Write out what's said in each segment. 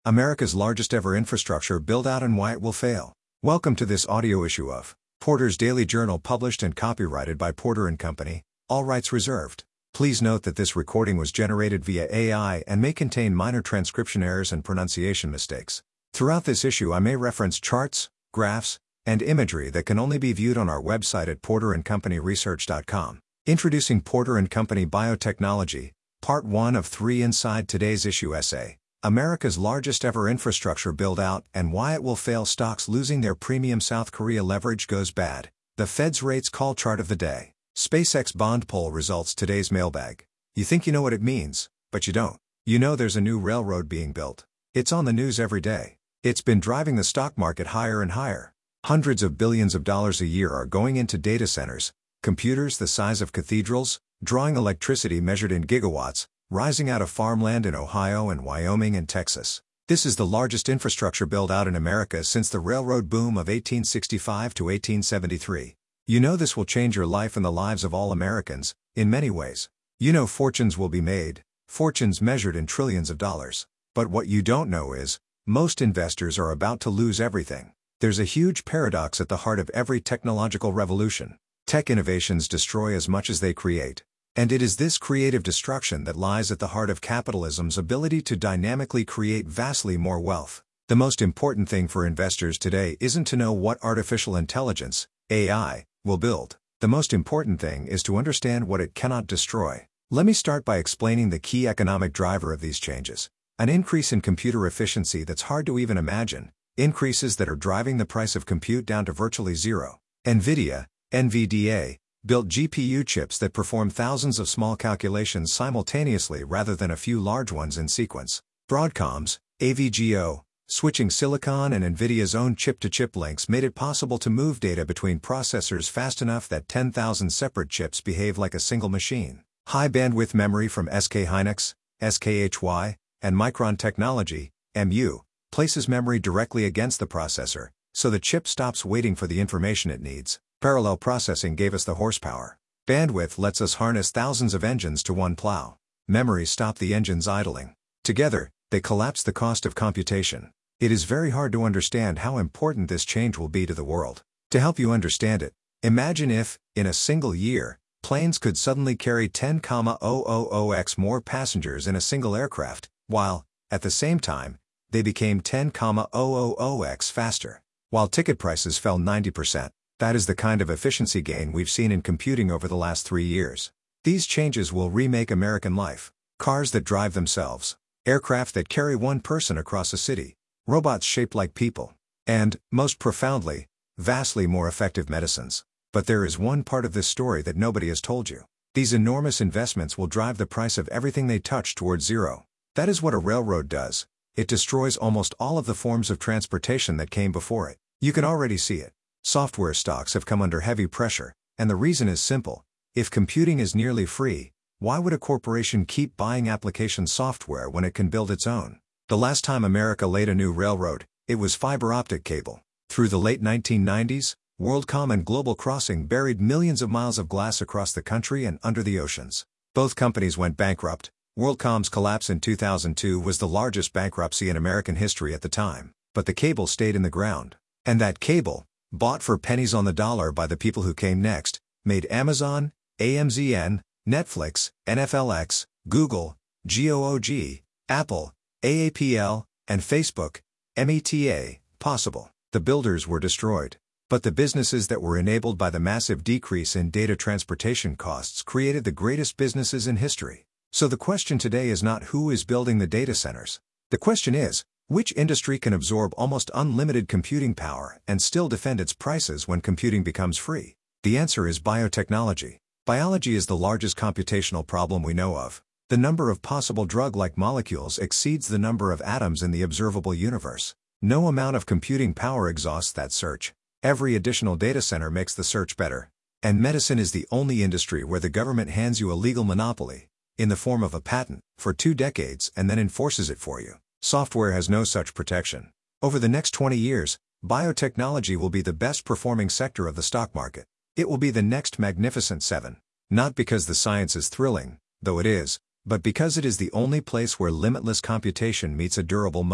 America's largest ever infrastructure build-out and why it will fail. Welcome to this audio issue of Porter's Daily Journal, published and copyrighted by Porter & Company, all rights reserved. Please note that this recording was generated via AI and may contain minor transcription errors and pronunciation mistakes. Throughout this issue I may reference charts, graphs, and imagery that can only be viewed on our website at porterandcompanyresearch.com. Introducing Porter & Company Biotechnology, Part 1 of 3 inside today's issue essay. America's largest ever infrastructure build-out and why it will fail. Stocks losing their premium. South Korea leverage goes bad. The Fed's rates call chart of the day. SpaceX bond poll results. Today's mailbag. You think you know what it means, but you don't. You know there's a new railroad being built. It's on the news every day. It's been driving the stock market higher and higher. Hundreds of billions of dollars a year are going into data centers, computers the size of cathedrals, drawing electricity measured in gigawatts, rising out of farmland in Ohio and Wyoming and Texas. This is the largest infrastructure build-out in America since the railroad boom of 1865 to 1873. You know this will change your life and the lives of all Americans, in many ways. You know fortunes will be made, fortunes measured in trillions of dollars. But what you don't know is, most investors are about to lose everything. There's a huge paradox at the heart of every technological revolution. Tech innovations destroy as much as they create. And it is this creative destruction that lies at the heart of capitalism's ability to dynamically create vastly more wealth. The most important thing for investors today isn't to know what artificial intelligence, AI, will build. The most important thing is to understand what it cannot destroy. Let me start by explaining the key economic driver of these changes. An increase in computer efficiency that's hard to even imagine. Increases that are driving the price of compute down to virtually zero. NVIDIA, NVDA, built GPU chips that perform thousands of small calculations simultaneously rather than a few large ones in sequence. Broadcom's AVGO, switching silicon and NVIDIA's own chip-to-chip links made it possible to move data between processors fast enough that 10,000 separate chips behave like a single machine. High-bandwidth memory from SK Hynix, SKHY, and Micron Technology, MU, places memory directly against the processor, so the chip stops waiting for the information it needs. Parallel processing gave us the horsepower. Bandwidth lets us harness thousands of engines to one plow. Memory stopped the engines idling. Together, they collapse the cost of computation. It is very hard to understand how important this change will be to the world. To help you understand it, imagine if, in a single year, planes could suddenly carry 10,000x more passengers in a single aircraft, while, at the same time, they became 10,000x faster, while ticket prices fell 90%. That is the kind of efficiency gain we've seen in computing over the last 3 years. These changes will remake American life. Cars that drive themselves, aircraft that carry one person across a city, robots shaped like people, and, most profoundly, vastly more effective medicines. But there is one part of this story that nobody has told you. These enormous investments will drive the price of everything they touch towards zero. That is what a railroad does. It destroys almost all of the forms of transportation that came before it. You can already see it. Software stocks have come under heavy pressure, and the reason is simple. If computing is nearly free, why would a corporation keep buying application software when it can build its own? The last time America laid a new railroad, it was fiber optic cable. Through the late 1990s, WorldCom and Global Crossing buried millions of miles of glass across the country and under the oceans. Both companies went bankrupt. WorldCom's collapse in 2002 was the largest bankruptcy in American history at the time, but the cable stayed in the ground. And that cable, bought for pennies on the dollar by the people who came next, made Amazon, AMZN, Netflix, NFLX, Google, GOOG, Apple, AAPL, and Facebook, META, possible. The builders were destroyed. But the businesses that were enabled by the massive decrease in data transportation costs created the greatest businesses in history. So the question today is not who is building the data centers. The question is, which industry can absorb almost unlimited computing power and still defend its prices when computing becomes free? The answer is biotechnology. Biology is the largest computational problem we know of. The number of possible drug-like molecules exceeds the number of atoms in the observable universe. No amount of computing power exhausts that search. Every additional data center makes the search better. And medicine is the only industry where the government hands you a legal monopoly, in the form of a patent, for 2 decades and then enforces it for you. Software has no such protection. Over the next 20 years, biotechnology will be the best performing sector of the stock market. It will be the next Magnificent Seven. Not because the science is thrilling, though it is, but because it is the only place where limitless computation meets a durable moat.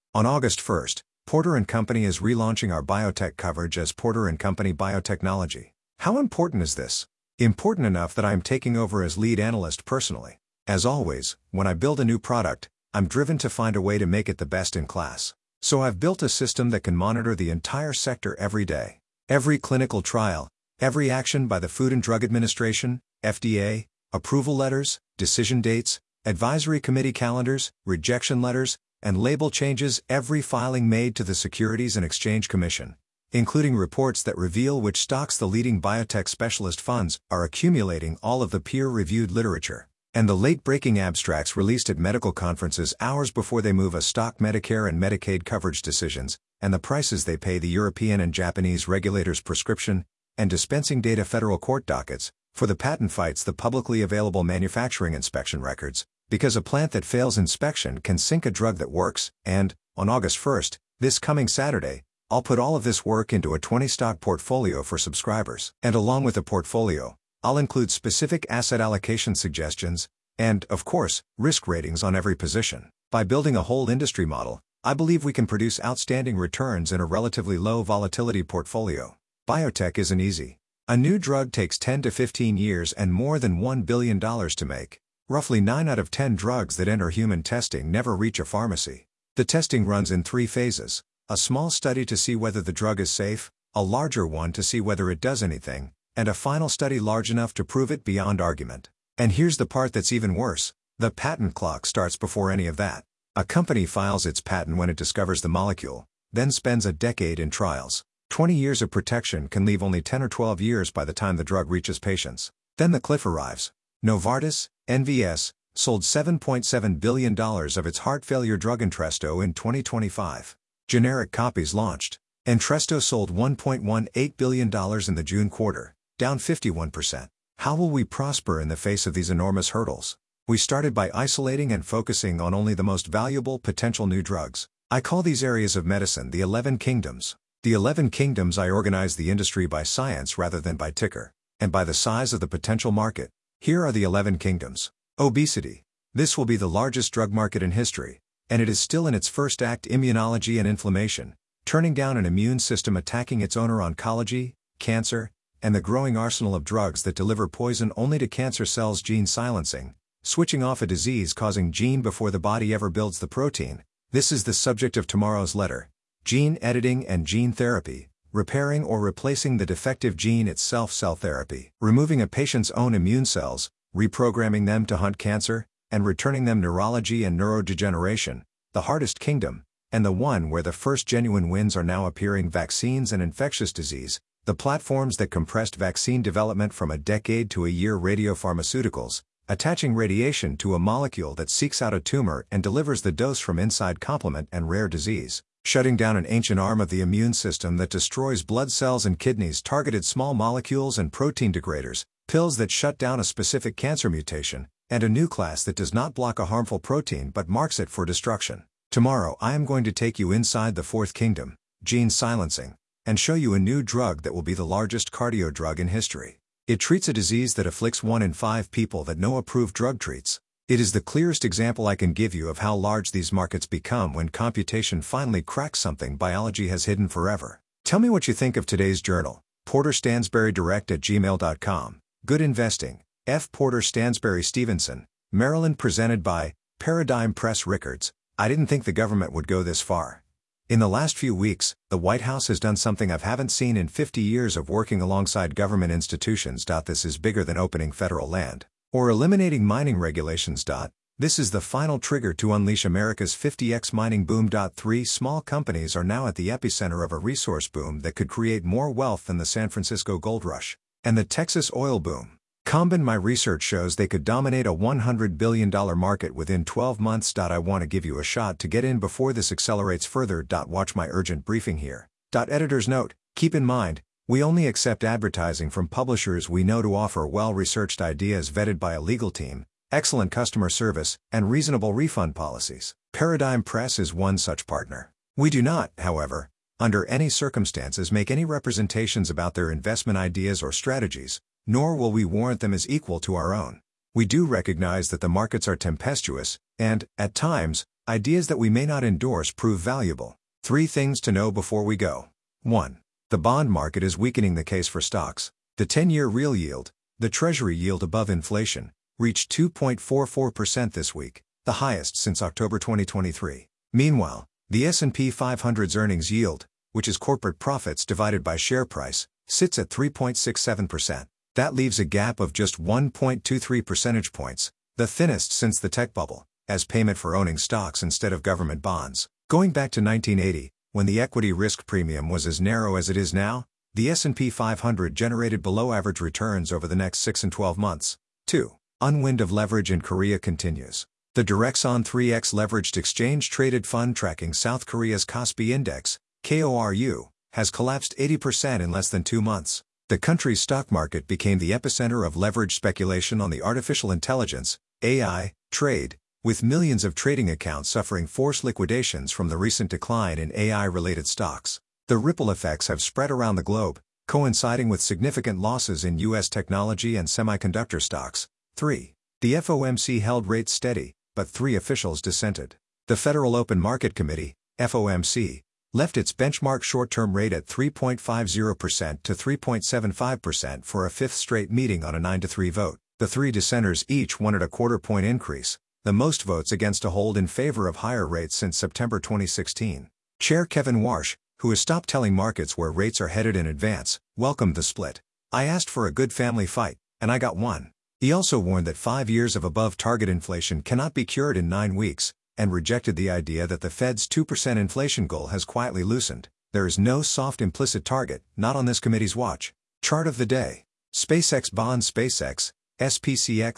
On August 1st, Porter & Company is relaunching our biotech coverage as Porter & Company Biotechnology. How important is this? Important enough that I am taking over as lead analyst personally. As always, when I build a new product, I'm driven to find a way to make it the best in class. So I've built a system that can monitor the entire sector every day. Every clinical trial, every action by the Food and Drug Administration, FDA, approval letters, decision dates, advisory committee calendars, rejection letters, and label changes, every filing made to the Securities and Exchange Commission, including reports that reveal which stocks the leading biotech specialist funds are accumulating, all of the peer-reviewed literature, and the late-breaking abstracts released at medical conferences hours before they move a stock Medicare and Medicaid coverage decisions, and the prices they pay the European and Japanese regulators' prescription and dispensing data federal court dockets, for the patent fights the publicly available manufacturing inspection records, because a plant that fails inspection can sink a drug that works, and, on August 1st, this coming Saturday, I'll put all of this work into a 20-stock portfolio for subscribers. And along with the portfolio, I'll include specific asset allocation suggestions, and, of course, risk ratings on every position. By building a whole industry model, I believe we can produce outstanding returns in a relatively low volatility portfolio. Biotech isn't easy. A new drug takes 10 to 15 years and more than $1 billion to make. Roughly 9 out of 10 drugs that enter human testing never reach a pharmacy. The testing runs in 3 phases: a small study to see whether the drug is safe, a larger one to see whether it does anything, and a final study large enough to prove it beyond argument. And here's the part that's even worse: the patent clock starts before any of that. A company files its patent when it discovers the molecule, then spends a decade in trials. 20 years of protection can leave only 10 or 12 years by the time the drug reaches patients. Then the cliff arrives. Novartis, NVS, sold $7.7 billion of its heart failure drug Entresto in 2025. Generic copies launched. Entresto sold $1.18 billion in the June quarter, down 51%. How will we prosper in the face of these enormous hurdles? We started by isolating and focusing on only the most valuable potential new drugs. I call these areas of medicine the 11 kingdoms. The 11 kingdoms. I organize the industry by science rather than by ticker, and by the size of the potential market. Here are the 11 kingdoms. Obesity. This will be the largest drug market in history, and it is still in its first act. Immunology and inflammation, turning down an immune system attacking its owner. Oncology, cancer, and the growing arsenal of drugs that deliver poison only to cancer cells. Gene silencing, switching off a disease-causing gene before the body ever builds the protein. This is the subject of tomorrow's letter. Gene editing and gene therapy, repairing or replacing the defective gene itself. Cell therapy, removing a patient's own immune cells, reprogramming them to hunt cancer, and returning them. Neurology and neurodegeneration, the hardest kingdom, and the one where the first genuine wins are now appearing. Vaccines and infectious disease, the platforms that compressed vaccine development from a decade to a year. Radiopharmaceuticals, attaching radiation to a molecule that seeks out a tumor and delivers the dose from inside. Complement and rare disease, shutting down an ancient arm of the immune system that destroys blood cells and kidneys. Targeted small molecules and protein degraders, pills that shut down a specific cancer mutation, and a new class that does not block a harmful protein but marks it for destruction. Tomorrow I am going to take you inside the 4th kingdom, gene silencing, and show you a new drug that will be the largest cardio drug in history. It treats a disease that afflicts 1 in 5 people that no approved drug treats. It is the clearest example I can give you of how large these markets become when computation finally cracks something biology has hidden forever. Tell me what you think of today's journal. PorterStansberryDirect@gmail.com. Good investing. F. Porter Stansberry Stevenson, Maryland. Presented by Paradigm Press. Rickards. I didn't think the government would go this far. In the last few weeks, the White House has done something I haven't seen in 50 years of working alongside government institutions. This is bigger than opening federal land or eliminating mining regulations. This is the final trigger to unleash America's 50x mining boom. 3 small companies are now at the epicenter of a resource boom that could create more wealth than the San Francisco gold rush and the Texas oil boom. Combine. My research shows they could dominate a $100 billion market within 12 months. I want to give you a shot to get in before this accelerates further. Watch my urgent briefing here. Editor's note: keep in mind, we only accept advertising from publishers we know to offer well-researched ideas vetted by a legal team, excellent customer service, and reasonable refund policies. Paradigm Press is one such partner. We do not, however, under any circumstances make any representations about their investment ideas or strategies, nor will we warrant them as equal to our own. We do recognize that the markets are tempestuous, and, at times, Ideas that we may not endorse prove valuable. 3 things to know before we go. 1. The bond market is weakening the case for stocks. The 10-year real yield, the Treasury yield above inflation, reached 2.44% this week, the highest since October 2023. Meanwhile, the S&P 500's earnings yield, which is corporate profits divided by share price, sits at 3.67%. That leaves a gap of just 1.23 percentage points, the thinnest since the tech bubble, as payment for owning stocks instead of government bonds. Going back to 1980, when the equity risk premium was as narrow as it is now, the S&P 500 generated below-average returns over the next 6 and 12 months. 2. Unwind of leverage in Korea continues. The Direxon 3X leveraged exchange-traded fund tracking South Korea's Kospi Index, KORU, has collapsed 80% in less than 2 months. The country's stock market became the epicenter of leveraged speculation on the artificial intelligence, AI, trade, with millions of trading accounts suffering forced liquidations from the recent decline in AI-related stocks. The ripple effects have spread around the globe, coinciding with significant losses in U.S. technology and semiconductor stocks. 3. The FOMC held rates steady, but 3 officials dissented. The Federal Open Market Committee, FOMC, left its benchmark short-term rate at 3.50% to 3.75% for a 5th straight meeting on a 9-3 vote. The 3 dissenters each wanted a quarter-point increase, the most votes against a hold in favor of higher rates since September 2016. Chair Kevin Warsh, who has stopped telling markets where rates are headed in advance, welcomed the split. "I asked for a good family fight, and I got one." He also warned that 5 years of above-target inflation cannot be cured in 9 weeks, and rejected the idea that the Fed's 2% inflation goal has quietly loosened. There is no soft implicit target, not on this committee's watch. Chart of the day. SpaceX bonds. SpaceX, SPCX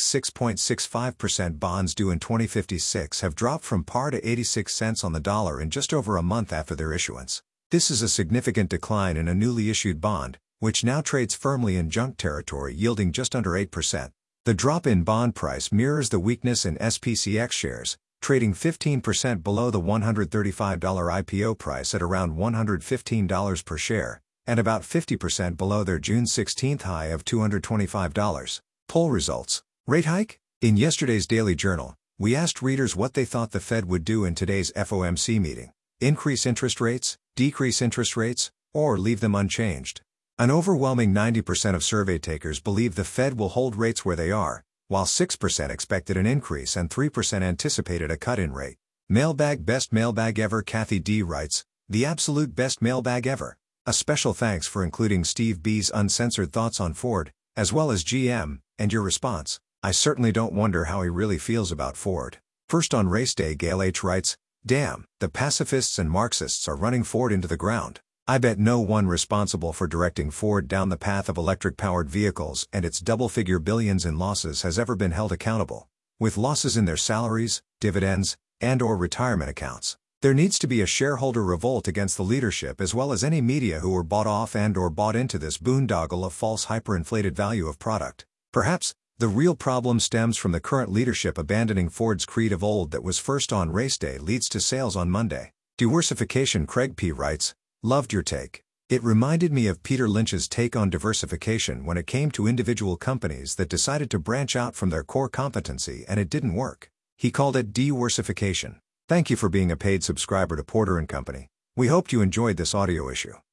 6.65% bonds due in 2056 have dropped from par to 86 cents on the dollar in just over a month after their issuance. This is a significant decline in a newly issued bond, which now trades firmly in junk territory yielding just under 8%. The drop in bond price mirrors the weakness in SPCX shares, trading 15% below the $135 IPO price at around $115 per share, and about 50% below their June 16 high of $225. Poll results. Rate hike? In yesterday's Daily Journal, we asked readers what they thought the Fed would do in today's FOMC meeting. Increase interest rates, decrease interest rates, or leave them unchanged. An overwhelming 90% of survey takers believe the Fed will hold rates where they are, while 6% expected an increase and 3% anticipated a cut in rate. Mailbag. Best mailbag ever. Kathy D. writes, "The absolute best mailbag ever. A special thanks for including Steve B's uncensored thoughts on Ford, as well as GM, and your response. I certainly don't wonder how he really feels about Ford." First on race day. Gail H. writes, "Damn, the pacifists and Marxists are running Ford into the ground. I bet no one responsible for directing Ford down the path of electric-powered vehicles and its double-figure billions in losses has ever been held accountable. With losses in their salaries, dividends, and/or retirement accounts, there needs to be a shareholder revolt against the leadership as well as any media who were bought off and/or bought into this boondoggle of false hyperinflated value of product. Perhaps the real problem stems from the current leadership abandoning Ford's creed of old that was first on race day leads to sales on Monday. Diversification. Craig P. writes, "Loved your take. It reminded me of Peter Lynch's take on diversification when it came to individual companies that decided to branch out from their core competency and it didn't work. He called it de-worsification." Thank you for being a paid subscriber to Porter & Company. We hoped you enjoyed this audio issue.